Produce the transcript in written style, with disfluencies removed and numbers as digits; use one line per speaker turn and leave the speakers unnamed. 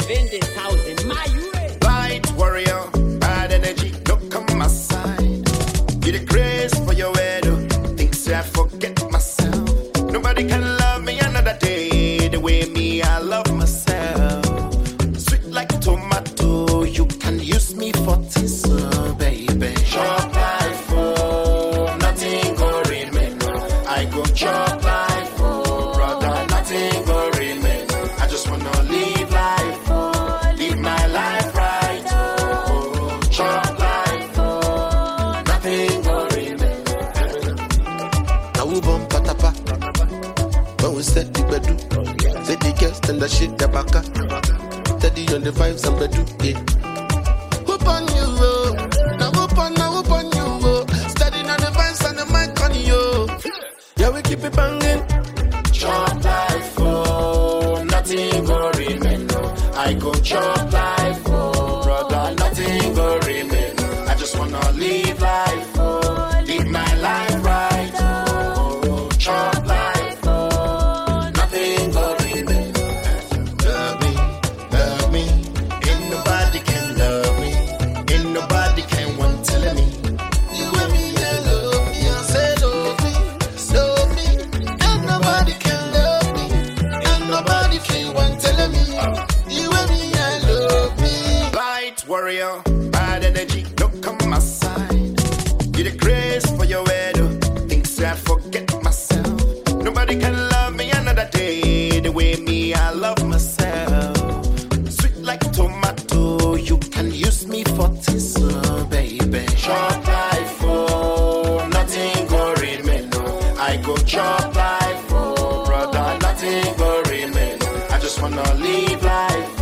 70,000. My way.
Light warrior, bad energy, look on my side. Be the grace for your head. Think say I forget myself. Nobody can love me another day the way me I love myself. Sweet like tomato, you can use me for tissue, baby. Chop life, oh, nothing go remain. I go chop life, oh, brother, nothing go remain. I just wanna live life, oh, live my life right, oh, chop life, oh, nothing go remain.
Now we bump patapa. When we set the bedu, say the girls stand the shit the baka. Steady on the vibes and bedu, yeah. Whoop on you, oh. Now whoop on you, oh. Steady on the vibes and the mic on you. Yeah, we keep it banging.
Chop life, oh, nothing go remain. I go chop life, oh, brother, nothing go remain. I just wanna live life, oh, live my life right, oh, chop life, oh, nothing go remain. Love me, ain't nobody can love me, ain't nobody can want to me.
You and me, I love me. I say love me. Ain't nobody can love me. Ain't nobody can want tell me. You and me, I love me.
Light warrior, bad energy, look on my side. Be the grace for your head. Think say I forget myself. Nobody can love me another day the way me I love myself. Sweet like tomato, you can use me for tissue, baby. Chop life, oh, nothing go remain. I go chop life, oh, brother, nothing go remain. I just wanna live life.